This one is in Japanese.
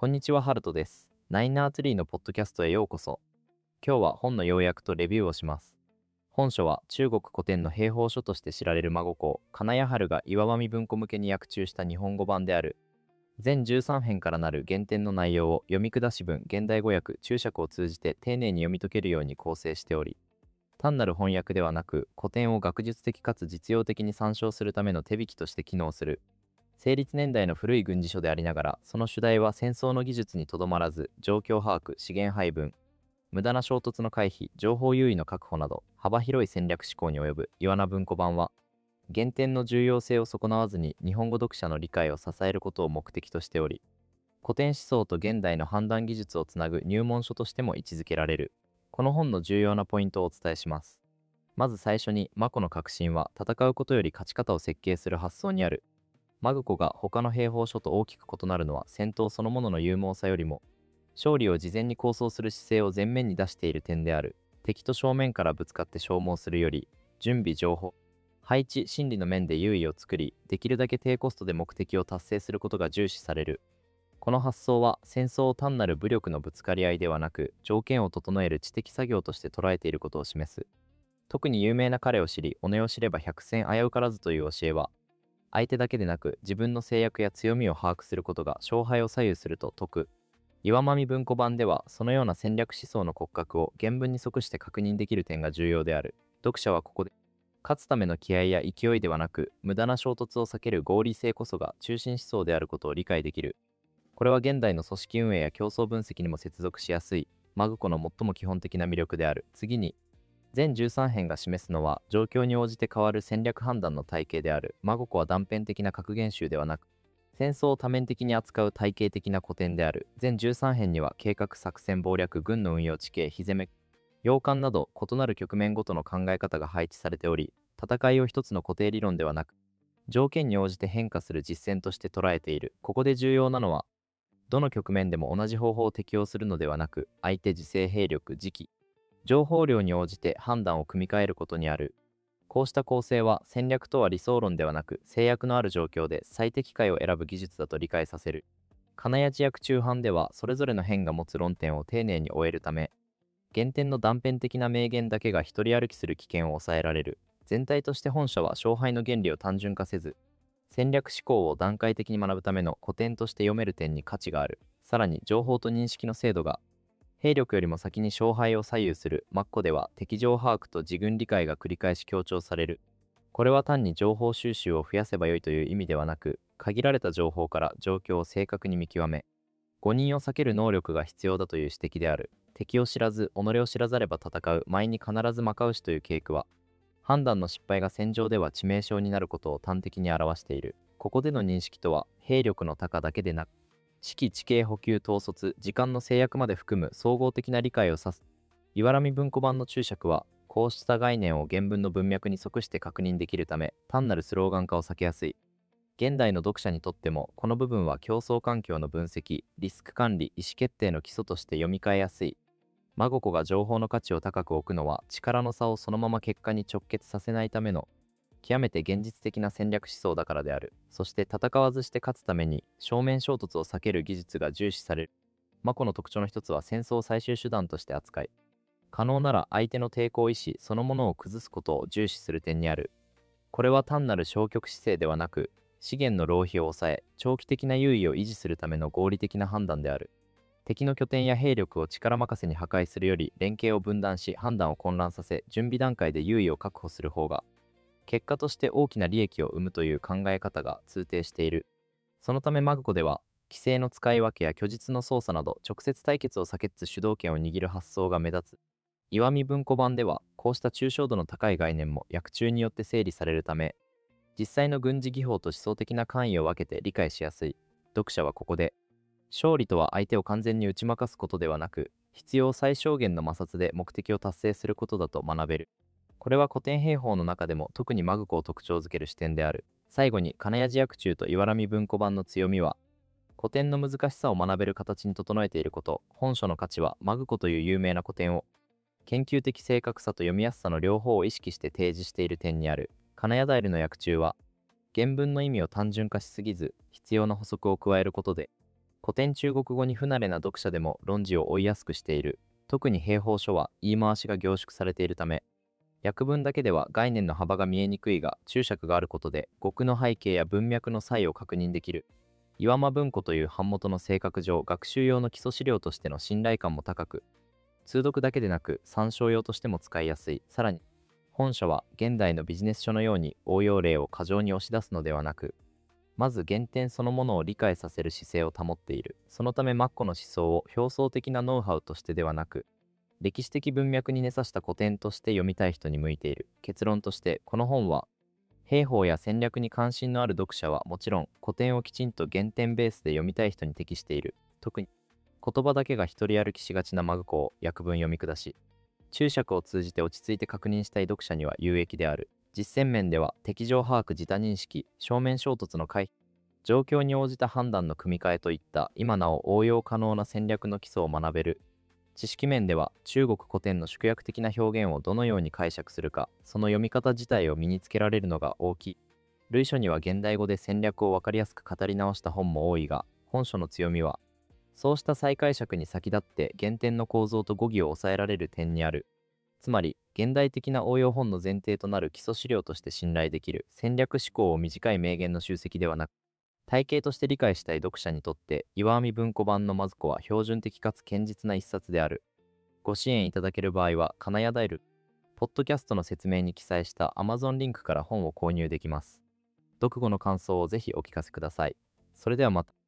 こんにちは、ハルトです。ナインナーツリーのポッドキャストへようこそ。今日は本の要約とレビューをします。本書は中国古典の兵法書として知られる真心、金谷春が岩波文庫向けに訳中した日本語版である。全13編からなる原典の内容を読み下し文、現代語訳、注釈を通じて丁寧に読み解けるように構成しており、単なる翻訳ではなく、古典を学術的かつ実用的に参照するための手引きとして機能する。成立年代の古い軍事書でありながら、その主題は戦争の技術にとどまらず、状況把握、資源配分、無駄な衝突の回避、情報優位の確保など、幅広い戦略思考に及ぶ岩名文庫版は、原典の重要性を損なわずに日本語読者の理解を支えることを目的としており、古典思想と現代の判断技術をつなぐ入門書としても位置づけられる。この本の重要なポイントをお伝えします。まず最初に、マコの核心は戦うことより勝ち方を設計する発想にある。マグコが他の兵法書と大きく異なるのは、戦闘そのものの勇猛さよりも、勝利を事前に構想する姿勢を前面に出している点である。敵と正面からぶつかって消耗するより、準備情報、配置、心理の面で優位を作り、できるだけ低コストで目的を達成することが重視される。この発想は、戦争を単なる武力のぶつかり合いではなく、条件を整える知的作業として捉えていることを示す。特に有名な彼を知り、己を知れば百戦危うからずという教えは、相手だけでなく自分の制約や強みを把握することが勝敗を左右すると説く。岩波文庫版では、そのような戦略思想の骨格を原文に即して確認できる点が重要である。読者はここで、勝つための気合や勢いではなく、無駄な衝突を避ける合理性こそが中心思想であることを理解できる。これは現代の組織運営や競争分析にも接続しやすい、マグコの最も基本的な魅力である。次に、全13編が示すのは、状況に応じて変わる戦略判断の体系である。マゴコは断片的な格言集ではなく、戦争を多面的に扱う体系的な古典である。全13編には計画、作戦、謀略、軍の運用、地形、火攻め、洋艦など異なる局面ごとの考え方が配置されており、戦いを一つの固定理論ではなく、条件に応じて変化する実践として捉えている。ここで重要なのは、どの局面でも同じ方法を適用するのではなく、相手、時勢、兵力、時期、情報量に応じて判断を組み替えることにある。こうした構成は、戦略とは理想論ではなく、制約のある状況で最適解を選ぶ技術だと理解させる。金谷地訳中版では、それぞれの編が持つ論点を丁寧に終えるため、原点の断片的な名言だけが一人歩きする危険を抑えられる。全体として本書は勝敗の原理を単純化せず、戦略思考を段階的に学ぶための古典として読める点に価値がある。さらに、情報と認識の精度が兵力よりも先に勝敗を左右する。マッコでは、敵情把握と自軍理解が繰り返し強調される。これは単に情報収集を増やせばよいという意味ではなく、限られた情報から状況を正確に見極め、誤認を避ける能力が必要だという指摘である。敵を知らず、己を知らざれば戦う、前に必ずまかうしという稽句は、判断の失敗が戦場では致命傷になることを端的に表している。ここでの認識とは、兵力の高だけでなく、指揮地形補給統率、時間の制約まで含む総合的な理解を指す。岩波文庫版の注釈は、こうした概念を原文の文脈に即して確認できるため、単なるスローガン化を避けやすい。現代の読者にとっても、この部分は競争環境の分析、リスク管理、意思決定の基礎として読み替えやすい。マゴコが情報の価値を高く置くのは、力の差をそのまま結果に直結させないための極めて現実的な戦略思想だからである。そして戦わずして勝つために正面衝突を避ける技術が重視される。マコの特徴の一つは、戦争を最終手段として扱い、可能なら相手の抵抗意志そのものを崩すことを重視する点にある。これは単なる消極姿勢ではなく、資源の浪費を抑え、長期的な優位を維持するための合理的な判断である。敵の拠点や兵力を力任せに破壊するより、連携を分断し判断を混乱させ、準備段階で優位を確保する方が、結果として大きな利益を生むという考え方が通底している。そのためマグコでは、規制の使い分けや虚実の操作など直接対決を避けつつ主導権を握る発想が目立つ。岩見文庫版では、こうした抽象度の高い概念も訳中によって整理されるため、実際の軍事技法と思想的な関与を分けて理解しやすい。読者はここで、勝利とは相手を完全に打ち負かすことではなく、必要最小限の摩擦で目的を達成することだと学べる。これは古典兵法の中でも特にマグコを特徴づける視点である。最後に、金谷寺訳中と岩波文庫版の強みは、古典の難しさを学べる形に整えていること。本書の価値は、マグコという有名な古典を、研究的正確さと読みやすさの両方を意識して提示している点にある。金谷平の訳中は、原文の意味を単純化しすぎず、必要な補足を加えることで、 古典中国語に不慣れな読者でも論旨を追いやすくしている。特に兵法書は言い回しが凝縮されているため、訳文だけでは概念の幅が見えにくいが、注釈があることで語句の背景や文脈の差異を確認できる。岩間文庫という版元の性格上、学習用の基礎資料としての信頼感も高く、通読だけでなく参照用としても使いやすい。さらに、本書は現代のビジネス書のように応用例を過剰に押し出すのではなく、まず原点そのものを理解させる姿勢を保っている。そのためマッコの思想を表層的なノウハウとしてではなく、歴史的文脈に根ざした古典として読みたい人に向いている。結論として、この本は兵法や戦略に関心のある読者はもちろん、古典をきちんと原点ベースで読みたい人に適している。特に言葉だけが一人歩きしがちなマグコを訳文読み下し、注釈を通じて落ち着いて確認したい読者には有益である。実践面では、敵情把握自他認識、正面衝突の回避、状況に応じた判断の組み替えといった今なお応用可能な戦略の基礎を学べる。知識面では、中国古典の縮約的な表現をどのように解釈するか、その読み方自体を身につけられるのが大きい。類書には現代語で戦略を分かりやすく語り直した本も多いが、本書の強みは、そうした再解釈に先立って原点の構造と語義を抑えられる点にある。つまり、現代的な応用本の前提となる基礎資料として信頼できる戦略思考を短い名言の集積ではなく、体系として理解したい読者にとって、岩編文庫版のマズコは標準的かつ堅実な一冊である。ご支援いただける場合は、金谷ダイル、ポッドキャストの説明に記載した Amazon リンクから本を購入できます。読後の感想をぜひお聞かせください。それではまた。